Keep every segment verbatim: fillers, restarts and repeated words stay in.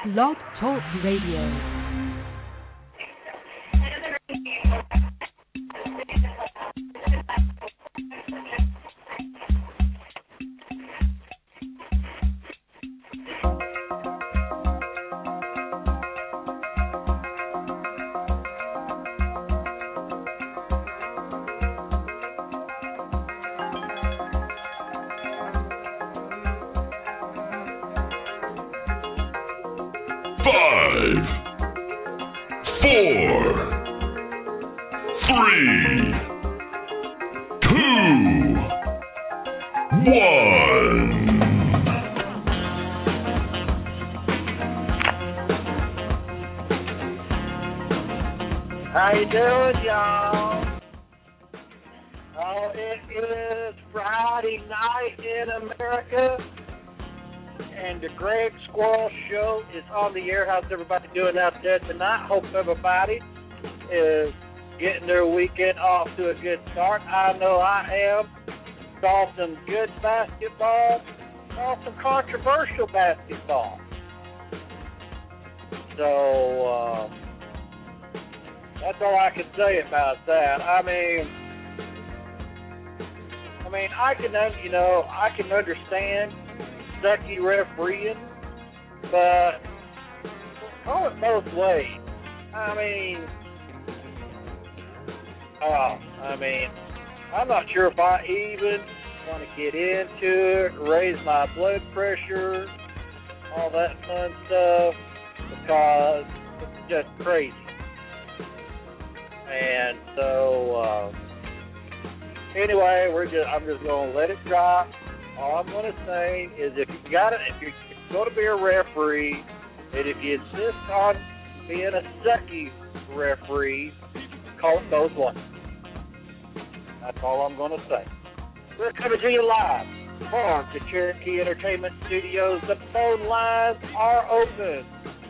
Blog Talk Radio. How you doing, y'all? Oh, it is Friday night in America, and the Greg Squirrel Show is on the air. How's everybody doing out there tonight? Hope everybody is getting their weekend off to a good start. I know I am. Saw some good basketball, saw some controversial basketball. So, uh, that's all I can say about that. I mean, I mean, I can, you know, I can understand sucky refereeing, but go it both ways. I mean, oh, I mean, I'm not sure if I even want to get into it, raise my blood pressure, all that fun stuff, because it's just crazy. And so, uh, anyway, we're just, I'm just going to let it drop. All I'm going to say is if you got it, if you're going to be a referee, and if you insist on being a sucky referee, call it those ones. That's all I'm going to say. We're coming to you live from the Cherokee Entertainment Studios. The phone lines are open.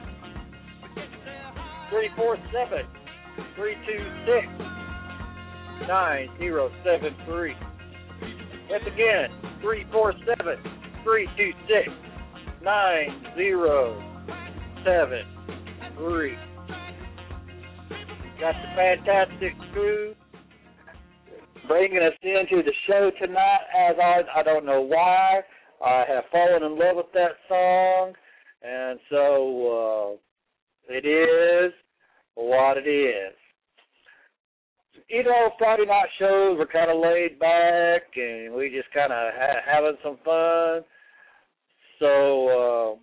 three four seven, three two six, nine zero seven three. Once again, three four seven, three two six, nine zero seven three. Got the fantastic crew bringing us into the show tonight. As always, I don't know why. I have fallen in love with that song, and so uh, it is what it is. You know, Friday night shows are kind of laid back, and we just kind of ha- having some fun. So uh,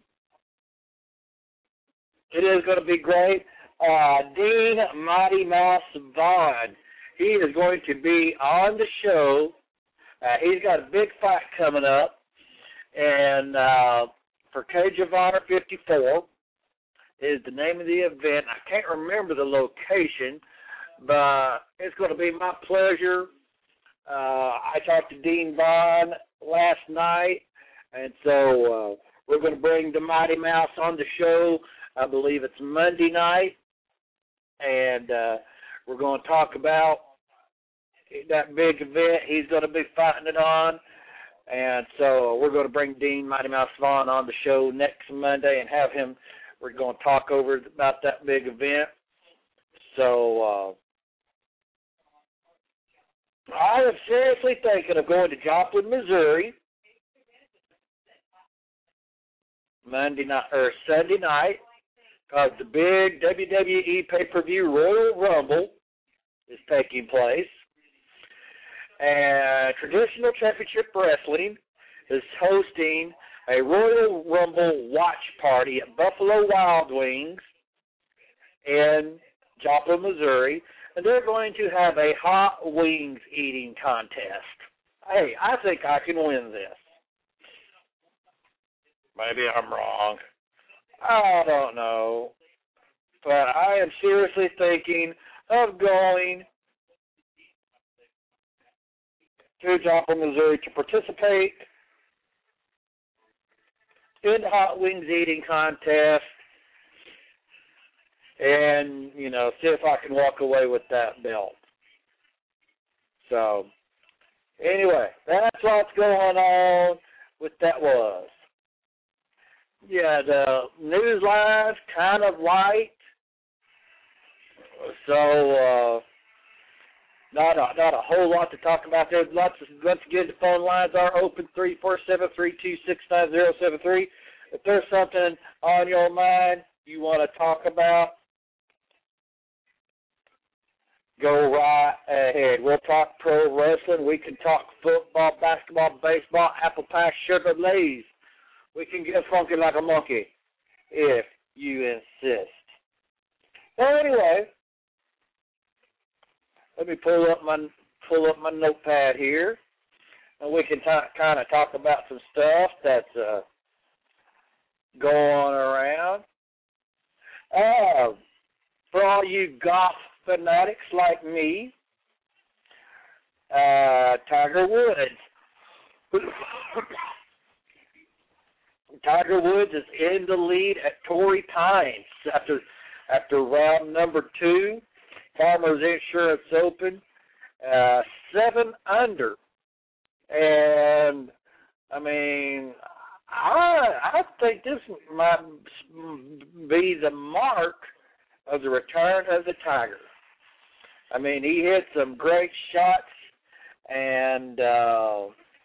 it is going to be great. Uh, Dean Mighty Mouse Vaughn, he is going to be on the show. Uh, he's got a big fight coming up, and uh, for Cage of Honor fifty-four is the name of the event. I can't remember the location, but it's going to be my pleasure. Uh, I talked to Dean Vaughn last night, and so uh, we're going to bring the Mighty Mouse on the show. I believe it's Monday night, and uh, we're going to talk about that big event he's going to be fighting it on. And so we're going to bring Dean Mighty Mouse Vaughn on the show next Monday and have him, we're going to talk over about that big event. So uh, I am seriously thinking of going to Joplin, Missouri, Monday night or Sunday night, because the big W W E pay-per-view Royal Rumble is taking place. And Traditional Championship Wrestling is hosting a Royal Rumble watch party at Buffalo Wild Wings in Joplin, Missouri. And they're going to have a hot wings eating contest. Hey, I think I can win this. Maybe I'm wrong. I don't know. But I am seriously thinking of going to Joplin, Missouri to participate in the hot wings eating contest and, you know, see if I can walk away with that belt. So, anyway, that's what's going on with that was. yeah, the news line's kind of light, so uh, not a, not a whole lot to talk about there. Lots of, once again, the phone lines are open, three four seven, three two six, nine zero seven three. If there's something on your mind you want to talk about, go right ahead. We'll talk pro wrestling. We can talk football, basketball, baseball, apple pie, sugar lays. We can get funky like a monkey if you insist. Well, anyway, let me pull up my pull up my notepad here, and we can t- kind of talk about some stuff that's uh, going around. Uh, for all you golf fanatics like me, uh, Tiger Woods. Tiger Woods is in the lead at Torrey Pines after after round number two. Farmers Insurance Open, uh, seven under, and I mean, I I think this might be the mark of the return of the Tiger. I mean, he hit some great shots, and uh,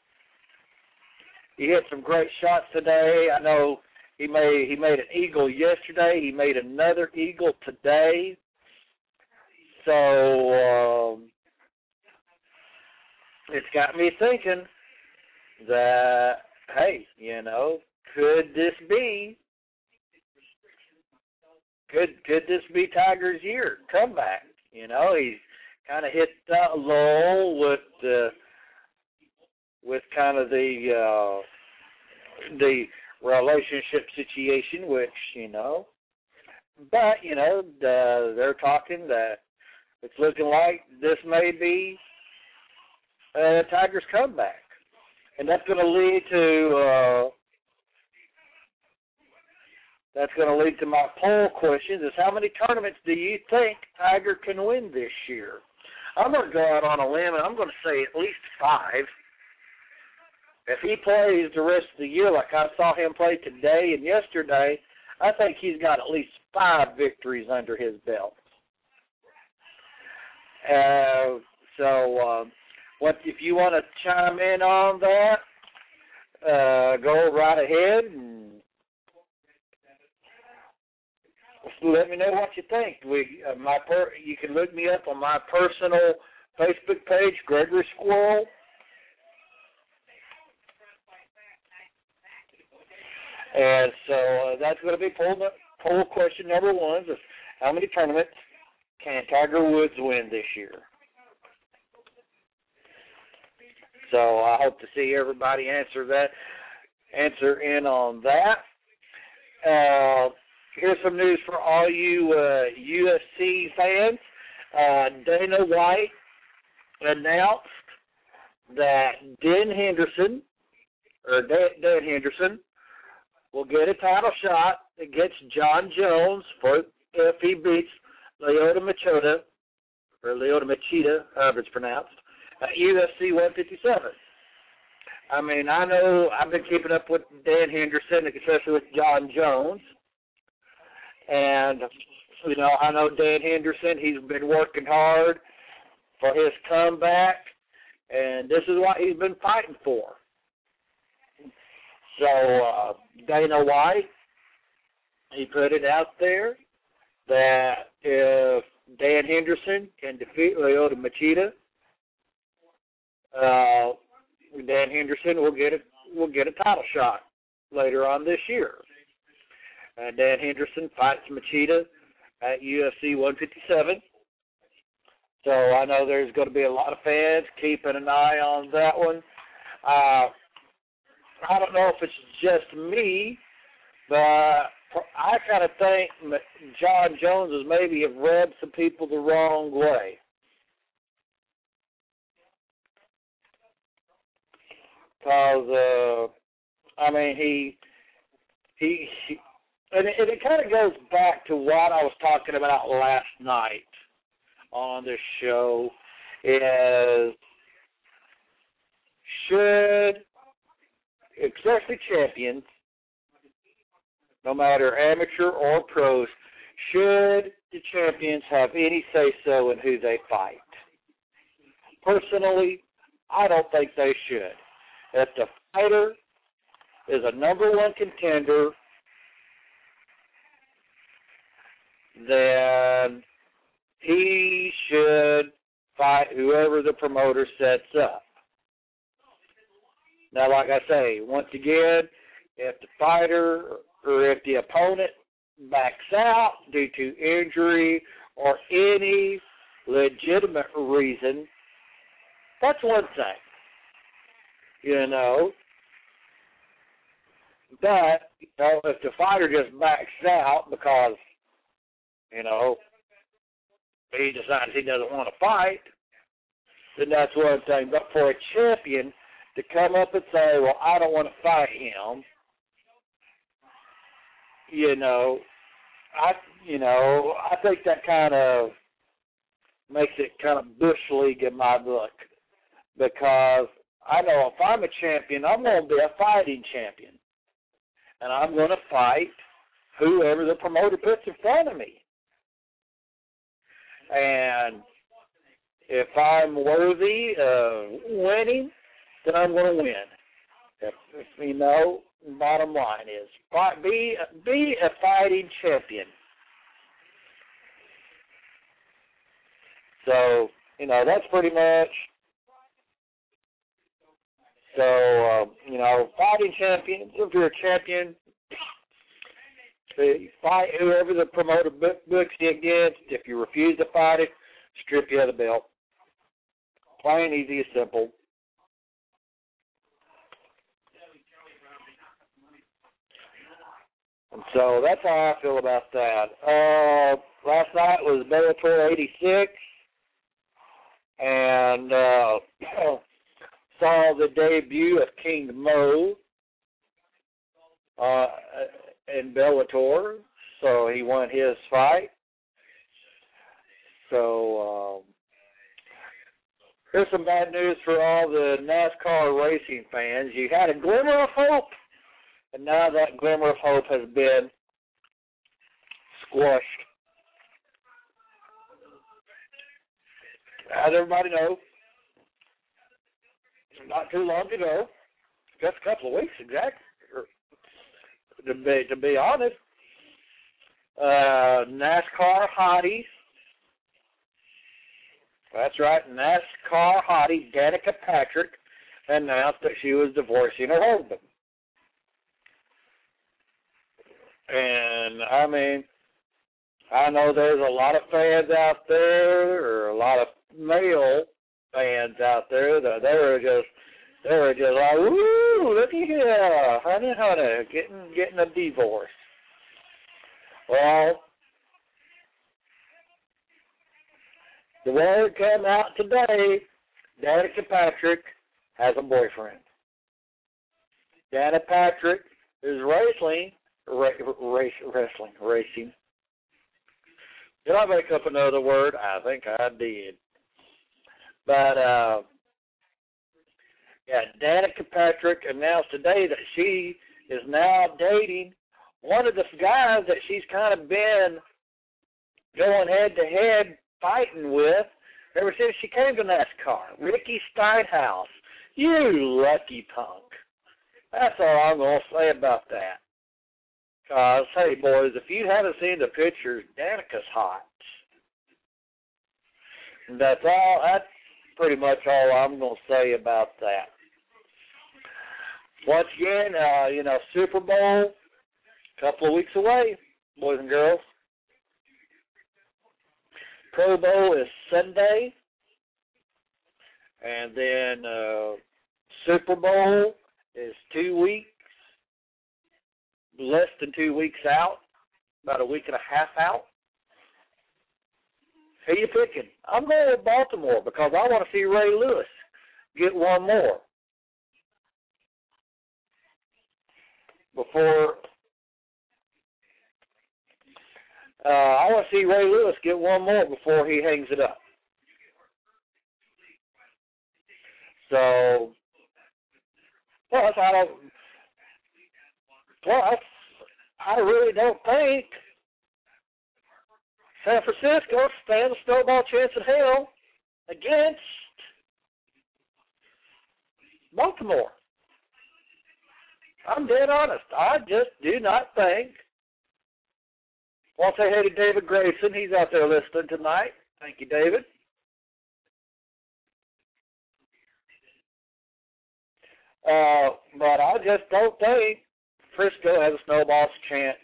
he hit some great shots today. I know he made he made an eagle yesterday. He made another eagle today. So um, it's got me thinking that, hey, you know, could this be could could this be Tiger's year comeback? You know, he's kind of hit that lull with the with kind of the uh, the relationship situation, which, you know, but you know the, they're talking that it's looking like this may be uh, Tiger's comeback, and that's going to lead to uh, that's going to lead to my poll questions: is how many tournaments do you think Tiger can win this year? I'm going to go out on a limb, and I'm going to say at least five. If he plays the rest of the year like I saw him play today and yesterday, I think he's got at least five victories under his belt. Uh, so, um, what if you want to chime in on that? Uh, go right ahead and let me know what you think. We, uh, my per, you can look me up on my personal Facebook page, Gregory Squirrel. And so uh, that's going to be poll, poll question number one: is how many tournaments can Tiger Woods win this year? So I hope to see everybody answer that, answer in on that. Uh, here's some news for all you uh, U F C fans. Uh, Dana White announced that Dan Henderson, or Dan, Dan Henderson, will get a title shot against John Jones for if he beats Lyoto Machida, or Lyoto Machida, however it's pronounced, at U F C one fifty-seven. I mean, I know I've been keeping up with Dan Henderson, especially with John Jones. And, you know, I know Dan Henderson, he's been working hard for his comeback, and this is what he's been fighting for. So, uh, Dana White, he put it out there that if Dan Henderson can defeat Lyoto Machida, uh, Dan Henderson will get a will get a title shot later on this year. Uh, Dan Henderson fights Machida at U F C one fifty-seven. So I know there's going to be a lot of fans keeping an eye on that one. Uh, I don't know if it's just me, but I kind of think John Jones has maybe have rubbed some people the wrong way. Because, uh, I mean, he, he, he and it, and it kind of goes back to what I was talking about last night on this show, is should, especially champions, no matter amateur or pros, should the champions have any say-so in who they fight. Personally, I don't think they should. If the fighter is a number one contender, then he should fight whoever the promoter sets up. Now, like I say, once again, if the fighter or if the opponent backs out due to injury or any legitimate reason, that's one thing, you know. But, you know, if the fighter just backs out because, you know, he decides he doesn't want to fight, then that's one thing. But for a champion to come up and say, well, I don't want to fight him, you know, I, you know, I think that kind of makes it kind of bush league in my book, because I know if I'm a champion, I'm going to be a fighting champion, and I'm going to fight whoever the promoter puts in front of me. And if I'm worthy of winning, then I'm going to win. If, if you know, bottom line is, fight, be be a fighting champion. So, you know, that's pretty much. So, uh, you know, fighting champion, if you're a champion, you fight whoever the promoter book, books you against. If you refuse to fight it, strip you of the belt. Plain, easy, and simple. And so that's how I feel about that. Uh, last night was Bellator eighty-six, and uh, saw the debut of King Mo uh, in Bellator, so he won his fight. So um, here's some bad news for all the NASCAR racing fans. You had a glimmer of hope, and now that glimmer of hope has been squashed. As everybody knows, not too long ago, just a couple of weeks exactly, to be, to be honest, uh, NASCAR hotties, that's right, NASCAR hottie Danica Patrick announced that she was divorcing her husband. And, I mean, I know there's a lot of fans out there, or a lot of male fans out there that they were just, they were just like, woo, look at here, honey, honey, getting getting a divorce. Well, the word came out today, Danica Patrick has a boyfriend. Danica Patrick is wrestling, ra- race, wrestling, racing. Did I make up another word? I think I did. But, uh, yeah, Danica Patrick announced today that she is now dating one of the guys that she's kind of been going head-to-head fighting with ever since she came to NASCAR, Ricky Stenhouse. You lucky punk. That's all I'm going to say about that. Because, hey, boys, if you haven't seen the pictures, Danica's hot. And that's all. That's pretty much all I'm going to say about that. Once again, uh, you know, Super Bowl, a couple of weeks away, boys and girls. Pro Bowl is Sunday. And then uh, Super Bowl is two weeks. Less than two weeks out, about a week and a half out. Who you picking? I'm going with Baltimore because I want to see Ray Lewis get one more before. Uh, I want to see Ray Lewis get one more before he hangs it up. So, plus I don't. Plus, I really don't think San Francisco stands a snowball chance in hell against Baltimore. I'm dead honest. I just do not think. Well, I'll say hey to David Grayson. He's out there listening tonight. Thank you, David. Uh, but I just don't think Frisco has a snowball's chance.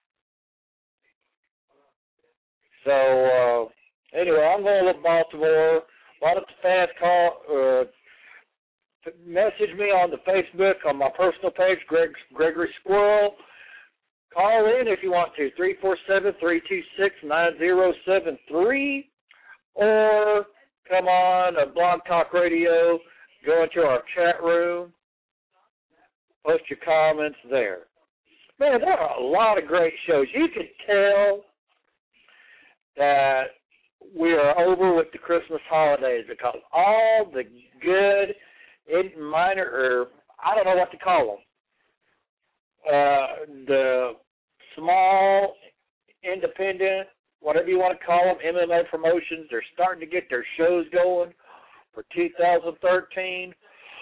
So, uh, anyway, I'm going with Baltimore. Why don't the fans call, uh, message me on the Facebook, on my personal page, Greg, Gregory Squirrel. Call in if you want to, three four seven, three two six, nine zero seven three, or come on uh, Blog Talk Radio, go into our chat room, post your comments there. Man, there are a lot of great shows. You can tell that we are over with the Christmas holidays because all the good, minor, or I don't know what to call them, uh, the small, independent, whatever you want to call them, M M A promotions, they're starting to get their shows going for two thousand thirteen.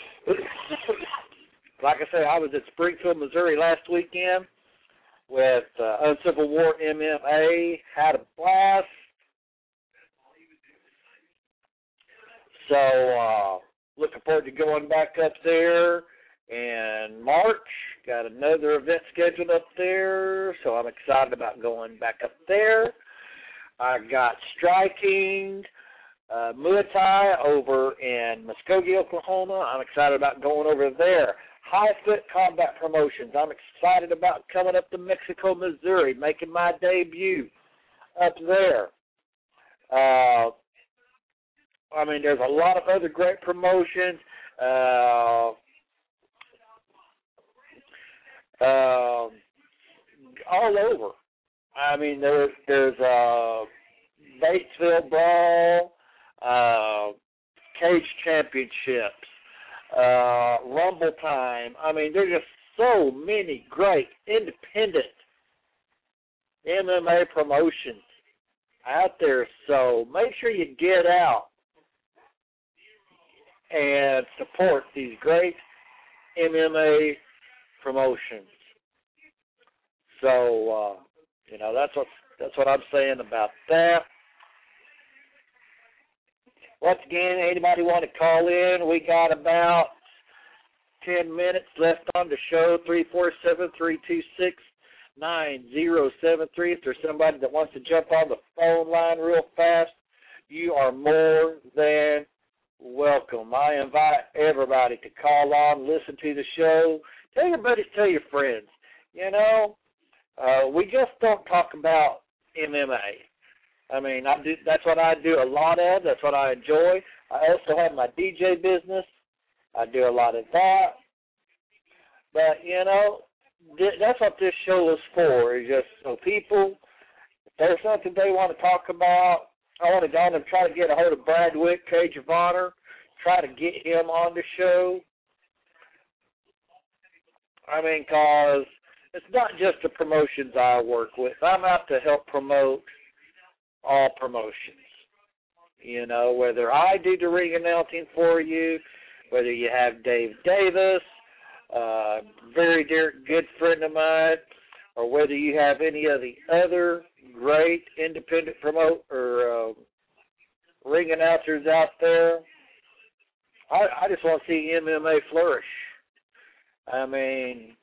Like I said, I was at Springfield, Missouri last weekend with uh, Uncivil War M M A, had a blast. So, uh, looking forward to going back up there in March. Got another event scheduled up there, so I'm excited about going back up there. I got striking, uh, Muay Thai over in Muskogee, Oklahoma. I'm excited about going over there. High Foot Combat Promotions. I'm excited about coming up to Mexico, Missouri, making my debut up there. Uh, I mean, there's a lot of other great promotions. Uh, uh, all over. I mean, there, there's uh, Batesville Brawl, uh, Cage Championships, uh, Rumble Time. I mean, there's just so many great independent M M A promotions out there. So make sure you get out and support these great M M A promotions. So, uh, you know, that's what that's what I'm saying about that. Once again, anybody want to call in? We got about ten minutes left on the show, three four seven, three two six, nine zero seven three. If there's somebody that wants to jump on the phone line real fast, you are more than welcome. I invite everybody to call on, listen to the show. Tell your buddies, tell your friends. You know, uh, we just don't talk about M M A. I mean, I do. That's what I do a lot of. That's what I enjoy. I also have my D J business. I do a lot of that. But, you know, th- that's what this show is for, is just so people, if there's something they want to talk about, I want to go on and try to get a hold of Brad Wick, Cage of Honor, try to get him on the show. I mean, because it's not just the promotions I work with. I'm out to help promote all promotions. You know, whether I do the ring announcing for you, whether you have Dave Davis, uh, very dear good friend of mine, or whether you have any of the other great independent promote or uh, ring announcers out there, I, I just want to see M M A flourish. I mean,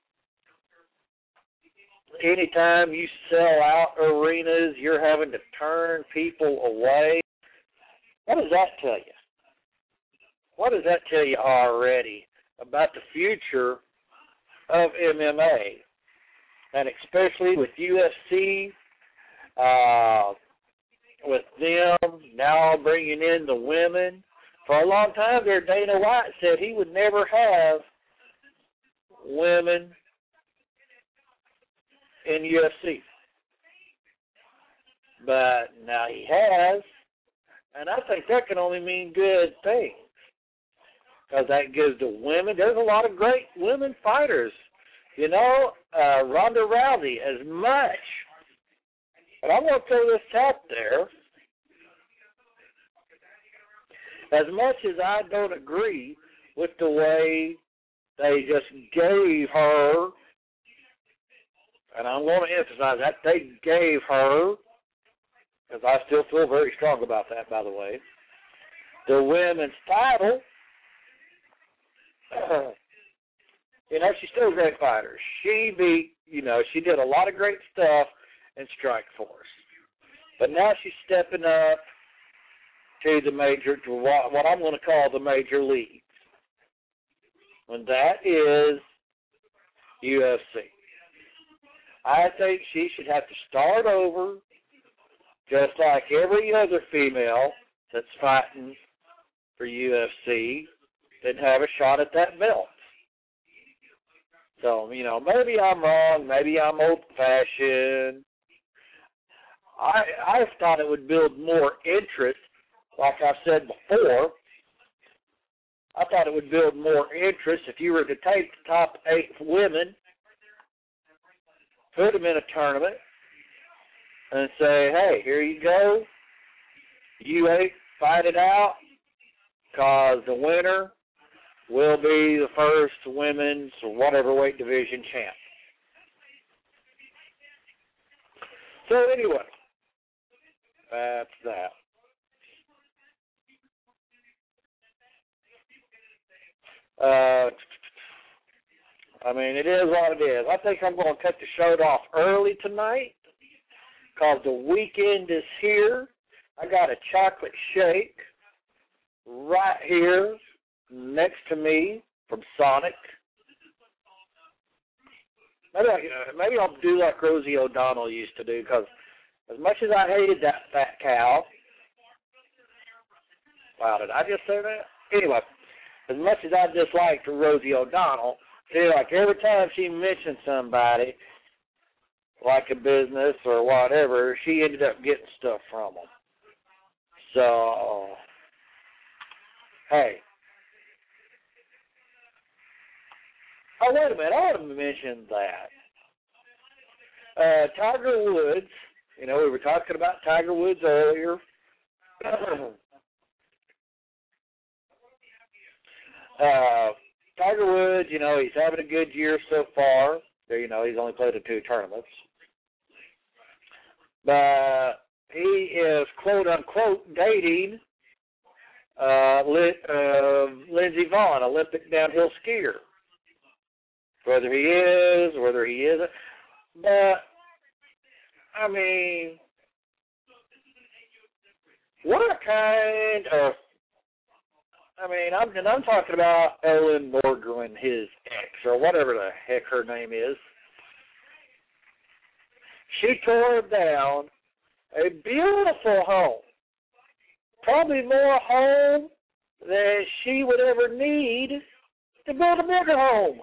anytime you sell out arenas, you're having to turn people away. What does that tell you? What does that tell you already about the future of M M A? And especially with U F C, uh, with them now bringing in the women. For a long time there, Dana White said he would never have women in U F C. But now he has, and I think that can only mean good things. Because that gives the women, there's a lot of great women fighters, You know, uh, Ronda Rousey, as much, and I'm going to throw this out there, as much as I don't agree with the way they just gave her, and I'm going to emphasize that, they gave her, because I still feel very strong about that, by the way, the women's title. Uh, you know, she's still a great fighter. She beat, you know, she did a lot of great stuff in Strikeforce. But now she's stepping up to the major, to what, what I'm going to call the major leagues. And that is U F C. I think she should have to start over just like every other female that's fighting for U F C and have a shot at that belt. So, you know, maybe I'm wrong, maybe I'm old-fashioned. I I thought it would build more interest, like I said before. I thought it would build more interest if you were to take the top eight women, put them in a tournament, and say, hey, here you go. You eight, fight it out, because the winner will be the first women's or whatever weight division champ. So anyway, that's that. Uh, I mean, it is what it is. I think I'm going to cut the show off early tonight because the weekend is here. I got a chocolate shake right here next to me from Sonic. Maybe, I, maybe I'll do like Rosie O'Donnell used to do, because as much as I hated that fat cow, wow, did I just say that? Anyway, as much as I disliked Rosie O'Donnell, I feel like every time she mentioned somebody, like a business or whatever, she ended up getting stuff from them. So, hey. Oh, wait a minute, I want to mention that. Uh, Tiger Woods, you know, we were talking about Tiger Woods earlier. uh, Tiger Woods, you know, he's having a good year so far. You know, he's only played in two tournaments. But he is, quote, unquote, dating uh, uh, Lindsey Vonn, Olympic downhill skier. Whether he is, whether he isn't. But, I mean, what kind of, I mean, I'm, and I'm talking about Ellen Borgerwin, his ex, or whatever the heck her name is. She tore down a beautiful home. Probably more home than she would ever need to build a bigger home.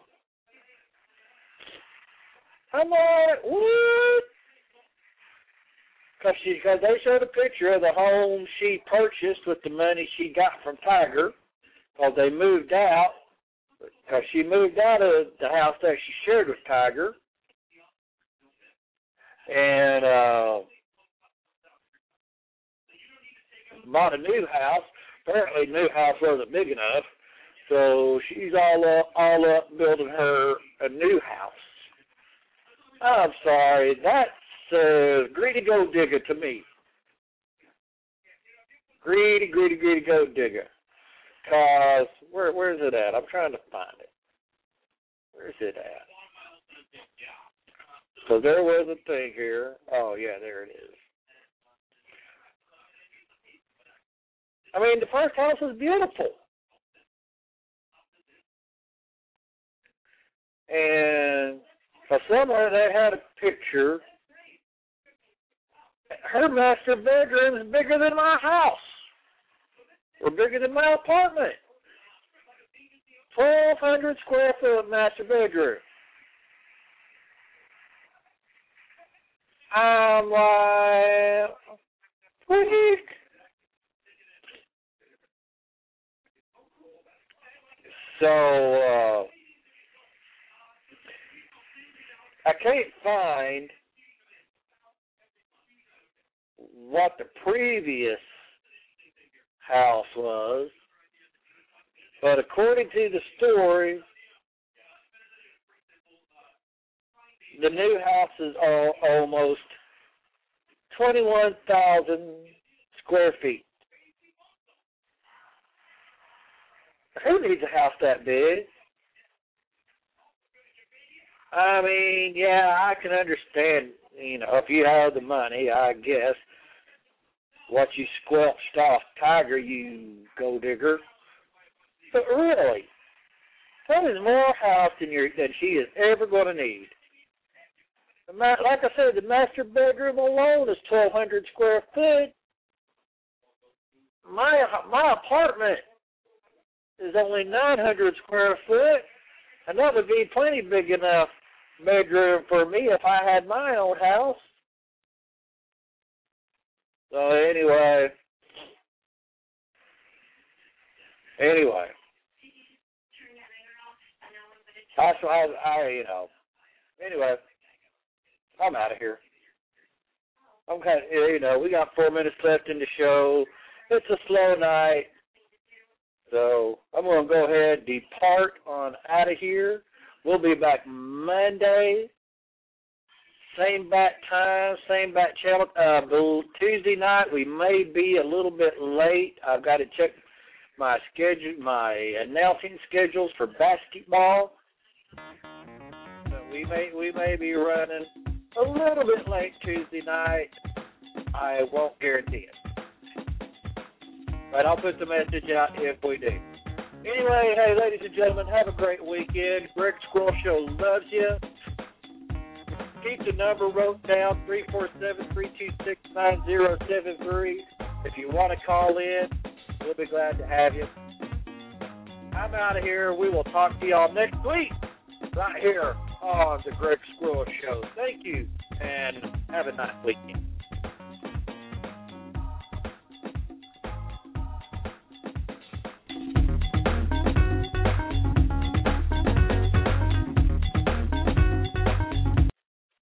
I'm like, what? Because she, cause they showed a picture of the home she purchased with the money she got from Tiger, because they moved out, because she moved out of the house that she shared with Tiger, and uh, bought a new house. Apparently, the new house wasn't big enough, so she's all up, all up building her a new house. I'm sorry, that's uh, greedy gold digger to me. Greedy, greedy, greedy gold digger. Cause where where's it at? I'm trying to find it. Where's it at? So there was a thing here. Oh yeah, there it is. I mean, the first house was beautiful. And for somewhere they had a picture. Her master bedroom is bigger than my house. Or bigger than my apartment. twelve hundred square foot master bedroom. I'm like, freak. So, uh, I can't find what the previous house was, but according to the story, the new houses are almost twenty-one thousand square feet. Who needs a house that big? I mean, yeah, I can understand, you know, if you have the money, I guess, what you squelched off Tiger, you gold digger. But really, that is more house than, you're, than she is ever going to need. Like I said, the master bedroom alone is twelve hundred square foot. My my apartment is only nine hundred square foot, and that would be plenty big enough bedroom for me if I had my own house. So anyway, anyway, that's why I, I, you know, anyway, I'm out of here. I'm kind of, you know, we got four minutes left in the show. It's a slow night. So I'm going to go ahead and depart on out of here. We'll be back Monday. Same bat time, same bat channel. Uh, Tuesday night, we may be a little bit late. I've got to check my schedule, my announcing schedules for basketball. So we may we may be running a little bit late Tuesday night. I won't guarantee it, but I'll put the message out if we do. Anyway, hey, ladies and gentlemen, have a great weekend. Greg Squirrel Show loves you. Keep the number wrote down, three four seven, three two six, nine zero seven three. If you want to call in, we'll be glad to have you. I'm out of here. We will talk to y'all next week right here on the Greg Squirrel Show. Thank you, and have a nice weekend.